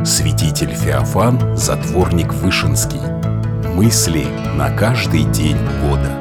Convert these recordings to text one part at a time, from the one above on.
Святитель Феофан, затворник Вышинский. Мысли на каждый день года.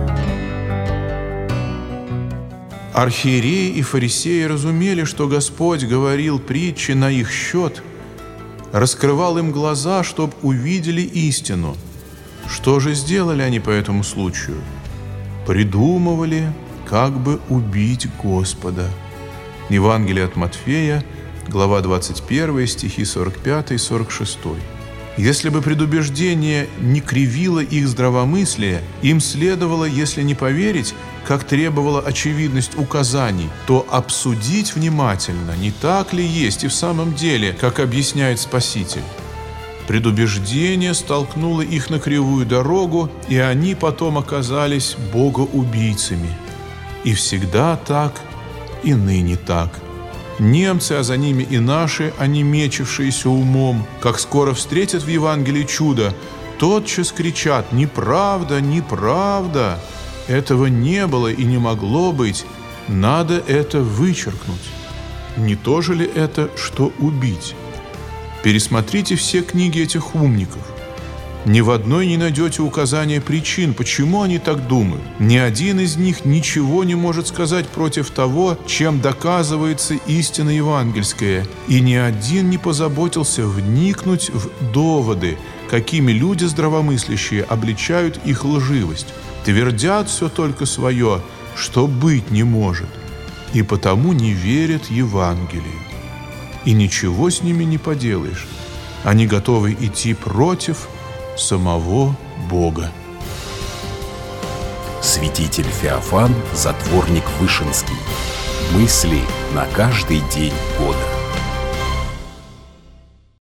Архиереи и фарисеи разумели, что Господь говорил притчи на их счет, раскрывал им глаза, чтоб увидели истину. Что же сделали они по этому случаю? Придумывали, как бы убить Господа. Евангелие от Матфея, глава 21, стихи 45 и 46. Если бы предубеждение не кривило их здравомыслие, им следовало, если не поверить, как требовала очевидность указаний, то обсудить внимательно, не так ли есть и в самом деле, как объясняет Спаситель. Предубеждение столкнуло их на кривую дорогу, и они потом оказались богоубийцами. И всегда так, и ныне так. Немцы, а за ними и наши, онемечившиеся умом, как скоро встретят в Евангелии чудо, тотчас кричат: «Неправда, неправда! Этого не было и не могло быть, надо это вычеркнуть». Не то же ли это, что убить? Пересмотрите все книги этих умников. Ни в одной не найдете указания причин, почему они так думают. Ни один из них ничего не может сказать против того, чем доказывается истина евангельская, и ни один не позаботился вникнуть в доводы, какими люди здравомыслящие обличают их лживость. Твердят все только свое, что быть не может, и потому не верят Евангелию. И ничего с ними не поделаешь. Они готовы идти против самого Бога. Святитель Феофан, затворник Вышинский. Мысли на каждый день года.